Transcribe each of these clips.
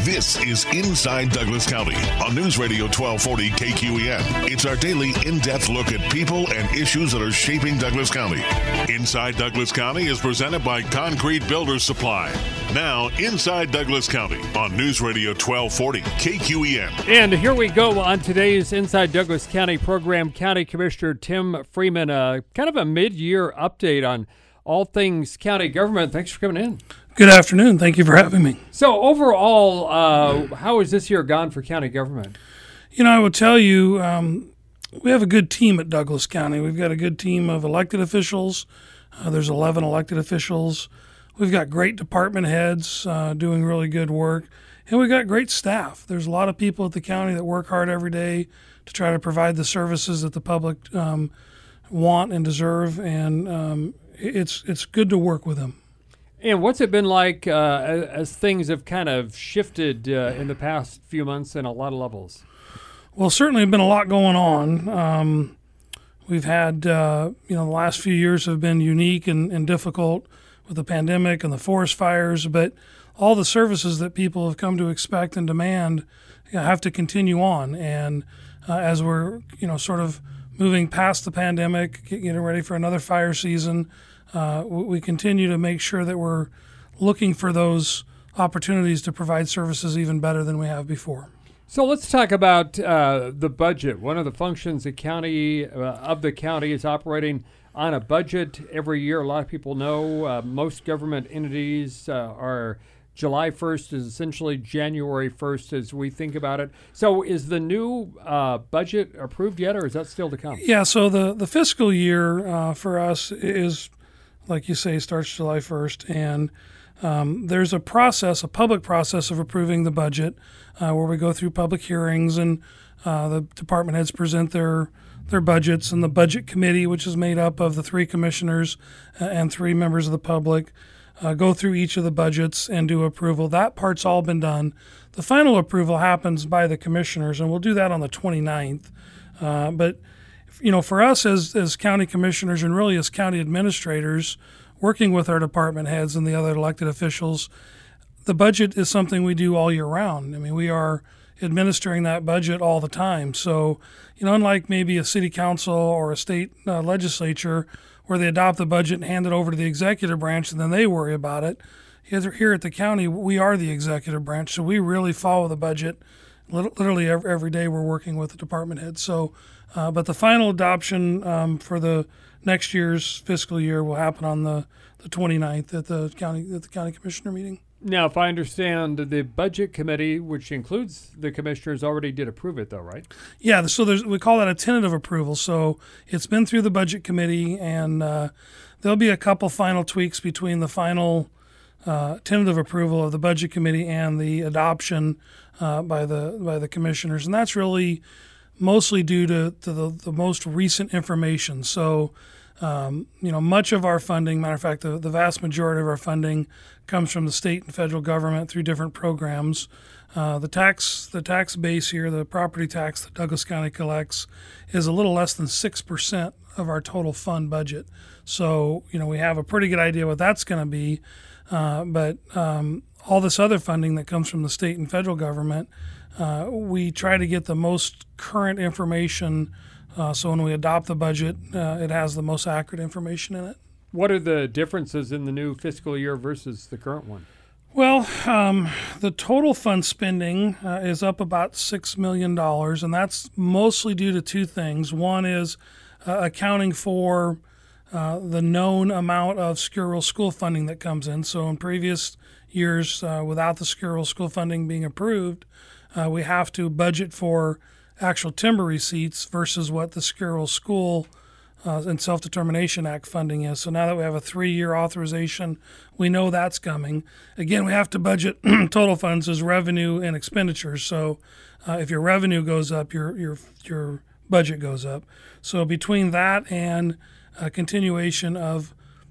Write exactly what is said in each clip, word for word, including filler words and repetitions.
This is Inside Douglas County on News Radio twelve forty K Q E N. It's our daily in-depth look at people and issues that are shaping Douglas County. Inside Douglas County is presented by Concrete Builders Supply. Now, Inside Douglas County on News Radio twelve forty K Q E N. And here we go on today's Inside Douglas County program. County Commissioner Tim Freeman, uh, kind of a mid-year update on all things county government. Thanks for coming in. Good afternoon. Thank you for having me. So overall, uh, how has this year gone for county government? You know, I will tell you, um, we have a good team at Douglas County. We've got a good team of elected officials. Uh, there's eleven elected officials. We've got great department heads uh, doing really good work. And we've got great staff. There's a lot of people at the county that work hard every day to try to provide the services that the public um, want and deserve. And um, it's it's good to work with them. And what's it been like uh, as, as things have kind of shifted uh, in the past few months in a lot of levels? Well, certainly been a lot going on. Um, we've had, uh, you know, the last few years have been unique and, and difficult with the pandemic and the forest fires, but all the services that people have come to expect and demand, you know, have to continue on. And uh, as we're, you know, sort of moving past the pandemic, getting ready for another fire season, Uh, we continue to make sure that we're looking for those opportunities to provide services even better than we have before. So let's talk about uh, the budget. One of the functions the county uh, of the county is operating on a budget every year. A lot of people know uh, most government entities uh, are July first is essentially January first as we think about it. So is the new uh, budget approved yet, or is that still to come? Yeah, so the, the fiscal year uh, for us is, like you say, starts July first, and um, there's a process, a public process of approving the budget uh, where we go through public hearings and uh, the department heads present their their budgets, and the budget committee, which is made up of the three commissioners uh, and three members of the public, uh, go through each of the budgets and do approval. That part's all been done. The final approval happens by the commissioners, and we'll do that on the twenty-ninth. Uh, but you know, for us as, as county commissioners and really as county administrators, working with our department heads and the other elected officials, the budget is something we do all year round. I mean, we are administering that budget all the time. So, you know, unlike maybe a city council or a state uh, legislature where they adopt the budget and hand it over to the executive branch and then they worry about it, here at the county, we are the executive branch, so we really follow the budget. Literally every, every day we're working with the department heads. So, uh, but the final adoption um, for the next year's fiscal year will happen on the, the twenty-ninth at the county at the county commissioner meeting. Now, if I understand, the budget committee, which includes the commissioners, already did approve it, though, right? Yeah. So there's we call that a tentative approval. So it's been through the budget committee, and uh, there'll be a couple final tweaks between the final uh, tentative approval of the budget committee and the adoption uh, by the by the commissioners, and that's really mostly due to, to the, the most recent information. So, um, you know, much of our funding, matter of fact, the, the vast majority of our funding comes from the state and federal government through different programs. Uh, the tax the tax base here, the property tax that Douglas County collects, is a little less than six percent of our total fund budget. So, you know, we have a pretty good idea what that's going to be. Uh, but um, all this other funding that comes from the state and federal government, uh, we try to get the most current information. Uh, so when we adopt the budget, uh, it has the most accurate information in it. What are the differences in the new fiscal year versus the current one? Well, um, the total fund spending uh, is up about six million dollars, and that's mostly due to two things. One is uh, accounting for uh, the known amount of Secure Rural School funding that comes in. So in previous years, uh, without the Secure Rural School funding being approved, uh, we have to budget for actual timber receipts versus what the Secure Rural School Uh, and Self-Determination Act funding is. So now that we have a three-year authorization, we know that's coming. Again, we have to budget total funds as revenue and expenditures. So uh, if your revenue goes up, your your your budget goes up. So between that and a continuation of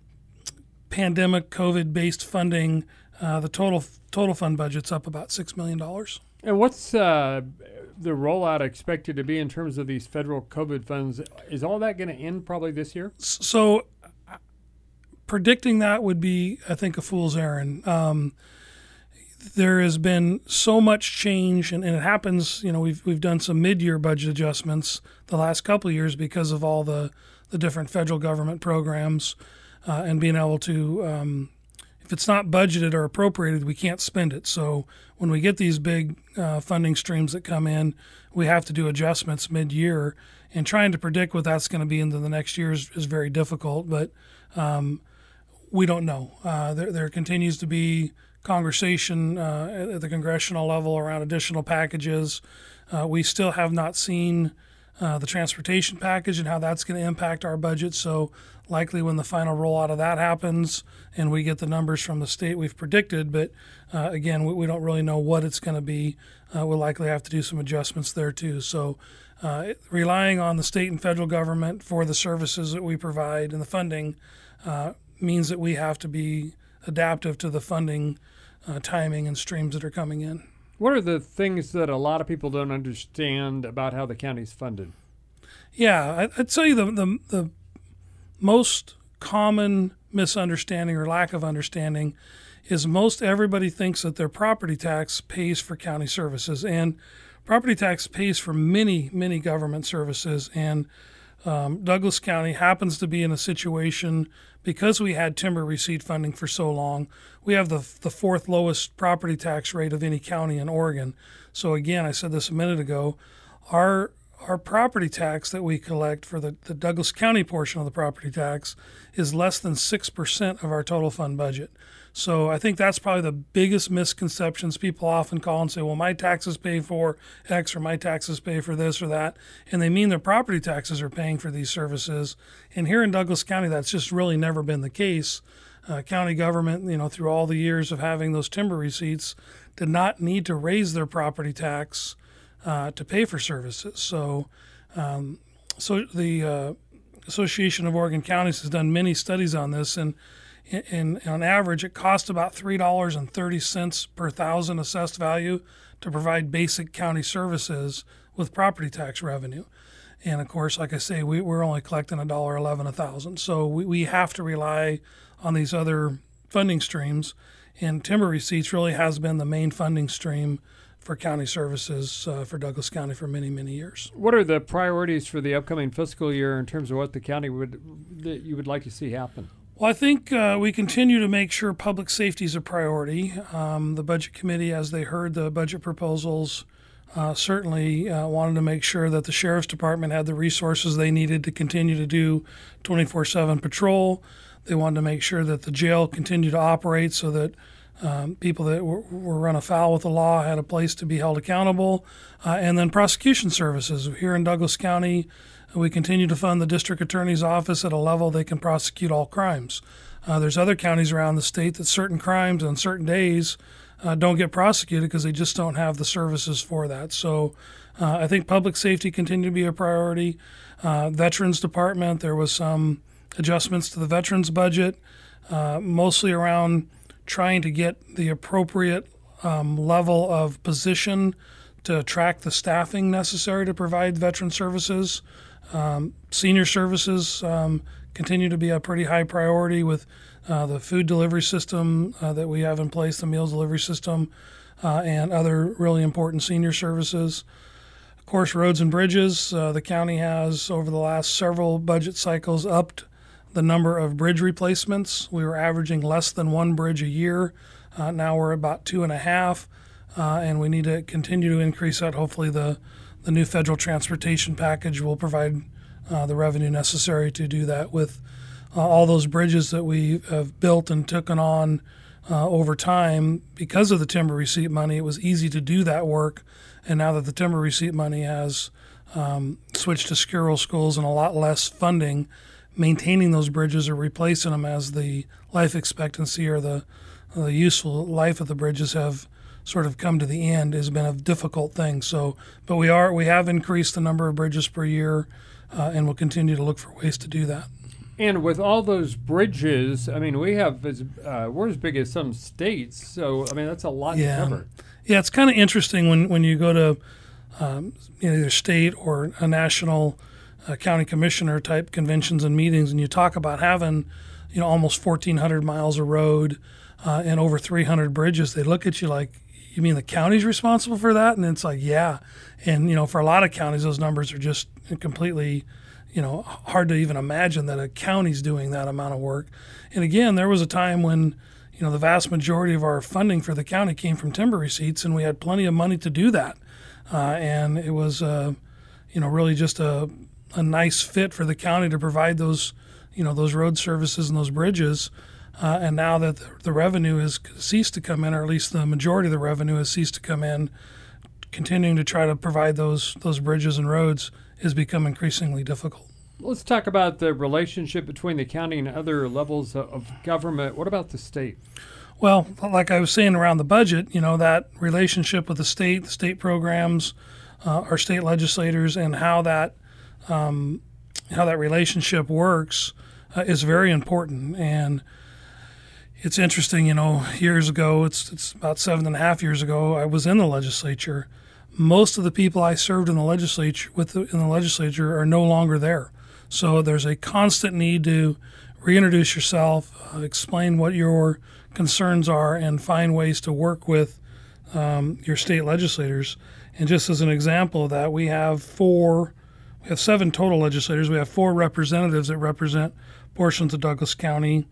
pandemic COVID-based funding, uh, the total total fund budget's up about six million dollars. And what's uh, the rollout expected to be in terms of these federal COVID funds? Is all that going to end probably this year? So predicting that would be, I think, a fool's errand. Um, there has been so much change, and, and it happens. You know, we've we've done some mid-year budget adjustments the last couple of years because of all the the different federal government programs, uh, and being able to, um, if it's not budgeted or appropriated, we can't spend it. So when we get these big uh, funding streams that come in, we have to do adjustments mid-year, and trying to predict what that's going to be into the next year is, is very difficult. But um, we don't know. Uh, there there continues to be conversation uh, at the congressional level around additional packages. Uh, we still have not seen uh, the transportation package and how that's going to impact our budget. So likely when the final rollout of that happens and we get the numbers from the state we've predicted, but uh, again, we, we don't really know what it's going to be. Uh, we'll likely have to do some adjustments there too. So uh, relying on the state and federal government for the services that we provide and the funding uh, means that we have to be adaptive to the funding uh, timing and streams that are coming in. What are the things that a lot of people don't understand about how the county's funded? Yeah, I'd tell you the, the, the most common misunderstanding or lack of understanding is most everybody thinks that their property tax pays for county services, and property tax pays for many, many government services. And um, Douglas County happens to be in a situation, because we had timber receipt funding for so long, we have the the fourth lowest property tax rate of any county in Oregon. So again, I said this a minute ago, our our property tax that we collect for the, the Douglas County portion of the property tax is less than six percent of our total fund budget. So I think that's probably the biggest misconceptions. People often call and say, well, my taxes pay for X, or my taxes pay for this or that. And they mean their property taxes are paying for these services. And here in Douglas County, that's just really never been the case. Uh, county government, you know, through all the years of having those timber receipts, did not need to raise their property tax uh, to pay for services. So, um, so the uh, Association of Oregon Counties has done many studies on this, and And on average, it costs about three dollars and thirty cents per thousand assessed value to provide basic county services with property tax revenue. And of course, like I say, we, we're only collecting one dollar eleven a thousand. So we, we have to rely on these other funding streams. And timber receipts really has been the main funding stream for county services uh, for Douglas County for many, many years. What are the priorities for the upcoming fiscal year in terms of what the county would that you would like to see happen? Well, I think uh, we continue to make sure public safety is a priority. Um, the Budget Committee, as they heard the budget proposals, uh, certainly uh, wanted to make sure that the Sheriff's Department had the resources they needed to continue to do twenty-four seven patrol. They wanted to make sure that the jail continued to operate so that um, people that were, were run afoul with the law had a place to be held accountable. Uh, and then prosecution services. Here in Douglas County, we continue to fund the district attorney's office at a level they can prosecute all crimes. Uh, there's other counties around the state that certain crimes on certain days uh, don't get prosecuted because they just don't have the services for that. So uh, I think public safety continue to be a priority. Uh, Veterans Department, there was some adjustments to the veterans budget, uh, mostly around trying to get the appropriate um, level of position to attract the staffing necessary to provide veteran services. Um, senior services um, continue to be a pretty high priority with uh, the food delivery system uh, that we have in place, the meals delivery system, uh, and other really important senior services. Of course, roads and bridges. Uh, the county has, over the last several budget cycles, upped the number of bridge replacements. We were averaging less than one bridge a year. Uh, now we're about two and a half, uh, and we need to continue to increase that. Hopefully the The new federal transportation package will provide uh, the revenue necessary to do that with uh, all those bridges that we have built and taken on uh, over time. Because of the timber receipt money, it was easy to do that work. And now that the timber receipt money has um, switched to Skirrel schools and a lot less funding, maintaining those bridges or replacing them as the life expectancy or the, the useful life of the bridges have sort of come to the end has been a difficult thing. So, but we are we have increased the number of bridges per year, uh, and we'll continue to look for ways to do that. And with all those bridges, I mean, we have as uh, we're as big as some states. So, I mean, that's a lot yeah. to cover. Yeah, it's kind of interesting when when you go to um, you know, either state or a national uh, county commissioner type conventions and meetings, and you talk about having you know almost fourteen hundred miles of road. uh, and over three hundred bridges, they look at you like, you mean the county's responsible for that? And it's like, yeah. And, you know, for a lot of counties, those numbers are just completely, you know, hard to even imagine that a county's doing that amount of work. And again, there was a time when, you know, the vast majority of our funding for the county came from timber receipts, and we had plenty of money to do that. Uh, and it was, uh, you know, really just a, a nice fit for the county to provide those, you know, those road services and those bridges. Uh, and now that the, the revenue has ceased to come in, or at least the majority of the revenue has ceased to come in, continuing to try to provide those those bridges and roads has become increasingly difficult. Let's talk about the relationship between the county and other levels of government. What about the state? Well, like I was saying around the budget, you know, that relationship with the state, the state programs, uh, our state legislators, and how that um, how that relationship works uh, is very important. And it's interesting, you know, years ago, it's it's about seven and a half years ago, I was in the legislature. Most of the people I served in the legislature with the, in the legislature are no longer there. So there's a constant need to reintroduce yourself, uh, explain what your concerns are, and find ways to work with um, your state legislators. And just as an example of that, we have four, we have seven total legislators. We have four representatives that represent portions of Douglas County,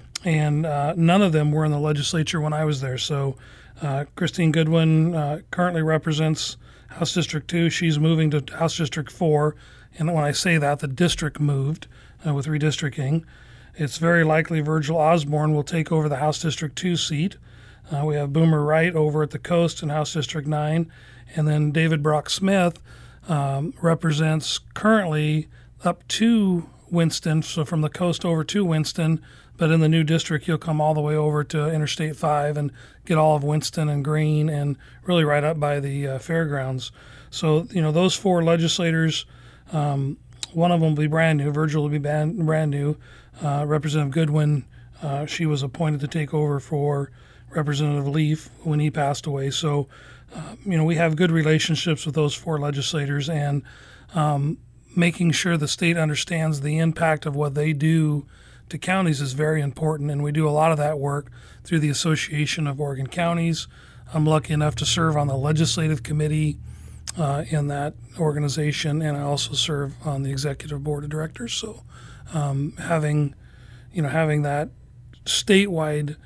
and uh, none of them were in the legislature when I was there. So uh, Christine Goodwin uh, currently represents House District two. She's moving to House District four. And when I say that, the district moved uh, with redistricting. It's very likely Virgil Osborne will take over the House District two seat. Uh, we have Boomer Wright over at the coast in House District nine. And then David Brock Smith um, represents currently up to Winston, so from the coast over to Winston. But in the new district, he'll come all the way over to Interstate five and get all of Winston and Greene and really right up by the uh, fairgrounds. So, you know, those four legislators, um, one of them will be brand new. Virgil will be brand, brand new. Uh, Representative Goodwin, uh, she was appointed to take over for Representative Leaf when he passed away. So, uh, you know, we have good relationships with those four legislators, and um, making sure the state understands the impact of what they do to counties is very important, and we do a lot of that work through the Association of Oregon Counties. I'm lucky enough to serve on the legislative committee uh, in that organization, and I also serve on the executive board of directors. So um, having, you know, having that statewide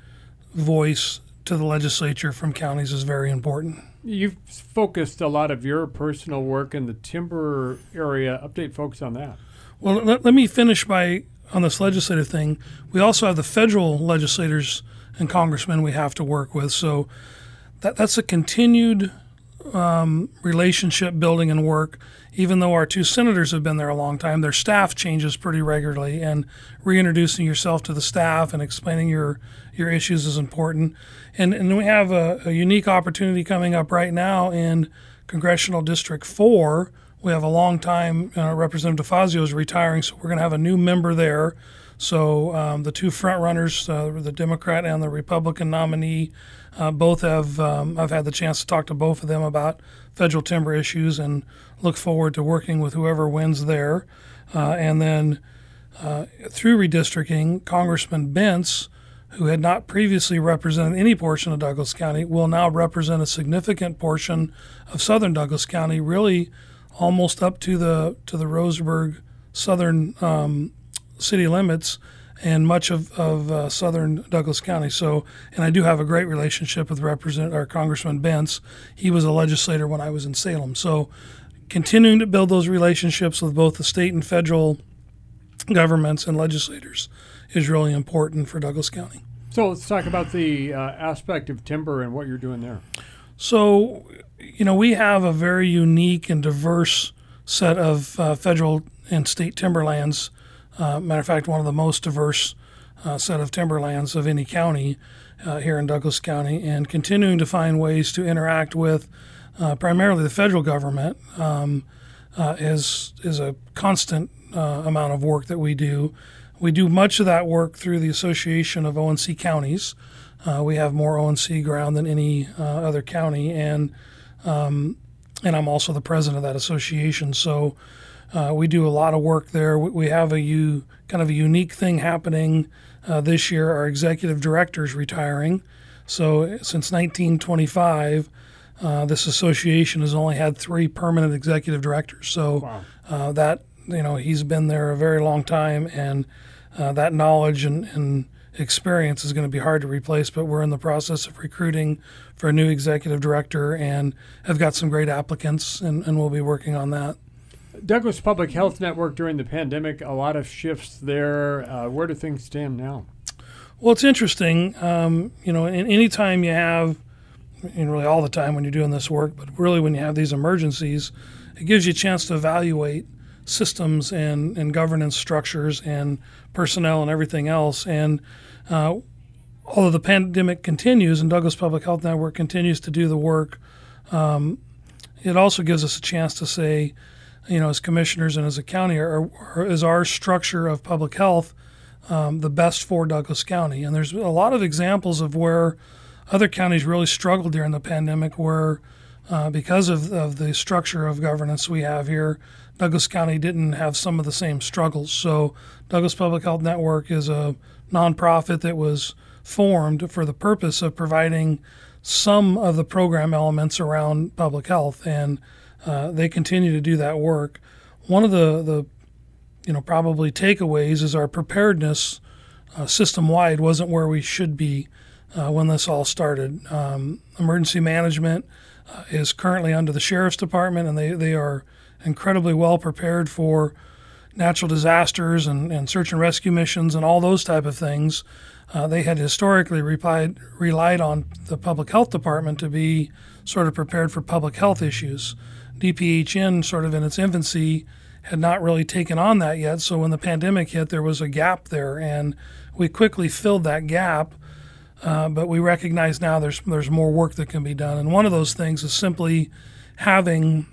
voice to the legislature from counties is very important. You've focused a lot of your personal work in the timber area. Update folks on that. Well, let, let me finish by on this legislative thing. We also have the federal legislators and congressmen we have to work with. So that that's a continued um, relationship building and work. Even though our two senators have been there a long time, their staff changes pretty regularly, and reintroducing yourself to the staff and explaining your your issues is important. And and we have a, a unique opportunity coming up right now in Congressional District four. We have a long time, uh, Representative DeFazio is retiring, so we're going to have a new member there. So um, the two front runners, uh, the Democrat and the Republican nominee, uh, both have, um, I've had the chance to talk to both of them about federal timber issues, and look forward to working with whoever wins there. Uh, and then uh, through redistricting, Congressman Bentz, who had not previously represented any portion of Douglas County, will now represent a significant portion of southern Douglas County, really almost up to the to the Roseburg southern um, city limits, and much of, of uh, southern Douglas County. So, and I do have a great relationship with Representative or Congressman Bentz. He was a legislator when I was in Salem. So continuing to build those relationships with both the state and federal governments and legislators is really important for Douglas County. So let's talk about the uh, aspect of timber and what you're doing there. So, you know, we have a very unique and diverse set of uh, federal and state timberlands. Uh, matter of fact, one of the most diverse uh, set of timberlands of any county uh, here in Douglas County, and continuing to find ways to interact with uh, primarily the federal government um, uh, is is a constant uh, amount of work that we do. We do much of that work through the Association of O N C Counties. Uh, we have more O N C ground than any uh, other county, and um, and I'm also the president of that association. So uh, we do a lot of work there. We, we have a u, kind of a unique thing happening uh, this year our executive director is retiring. So since nineteen twenty-five, uh, this association has only had three permanent executive directors. So Wow. uh, that, you know, he's been there a very long time, and uh, that knowledge and, and experience is going to be hard to replace, but we're in the process of recruiting for a new executive director and have got some great applicants, and, and we'll be working on that. Douglas Public Health Network during the pandemic, a lot of shifts there. Uh, where do things stand now? Well, it's interesting. Um, you know, in, any time you have, and really all the time when you're doing this work, but really when you have these emergencies, it gives you a chance to evaluate systems and, and governance structures and personnel and everything else. And uh, although the pandemic continues and Douglas Public Health Network continues to do the work, um, it also gives us a chance to say, you know, as commissioners and as a county, are, are, is our structure of public health um, the best for Douglas County? And there's a lot of examples of where other counties really struggled during the pandemic, where uh, because of, of the structure of governance we have here, Douglas County didn't have some of the same struggles. So Douglas Public Health Network is a nonprofit that was formed for the purpose of providing some of the program elements around public health, and uh, they continue to do that work. One of the, the you know, probably takeaways is our preparedness uh, system-wide wasn't where we should be uh, when this all started. Um, emergency management uh, is currently under the Sheriff's Department, and they, they are incredibly well prepared for natural disasters and, and search and rescue missions and all those type of things. Uh, they had historically relied, relied on the public health department to be sort of prepared for public health issues. D P H N, sort of in its infancy, had not really taken on that yet. So when the pandemic hit, there was a gap there, and we quickly filled that gap. Uh, but we recognize now there's there's more work that can be done. And one of those things is simply having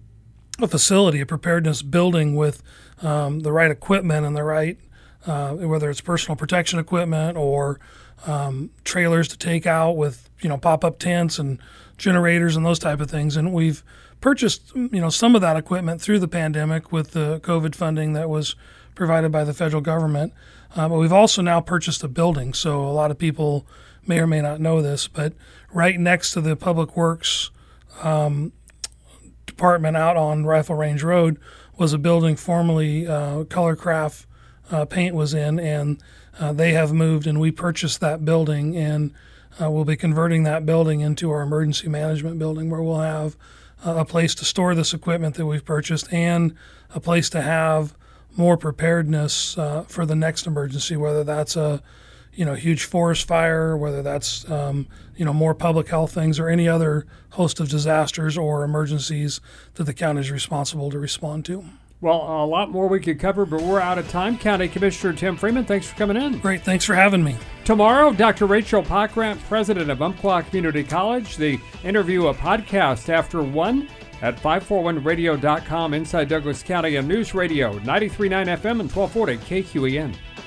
a facility, a preparedness building with um, the right equipment and the right, uh, whether it's personal protection equipment or um, trailers to take out with, you know, pop-up tents and generators and those type of things. And we've purchased, you know, some of that equipment through the pandemic with the COVID funding that was provided by the federal government. Uh, but we've also now purchased a building. So a lot of people may or may not know this, but right next to the Public Works um, department out on Rifle Range Road was a building formerly uh, Colorcraft uh, paint was in, and uh, they have moved, and we purchased that building, and uh, we'll be converting that building into our emergency management building, where we'll have uh, a place to store this equipment that we've purchased and a place to have more preparedness uh, for the next emergency, whether that's a you know huge forest fire, whether that's um, you know more public health things, or any other host of disasters or emergencies that the county is responsible to respond to. Well, a lot more we could cover, but we're out of time. County Commissioner Tim Freeman, thanks for coming in. Great, thanks for having me. Tomorrow, Doctor Rachel Pockrant, president of Umpqua Community College. The interview, a podcast after one at five forty-one radio dot com, inside Douglas County, and News Radio ninety-three point nine F M and twelve forty K Q E N.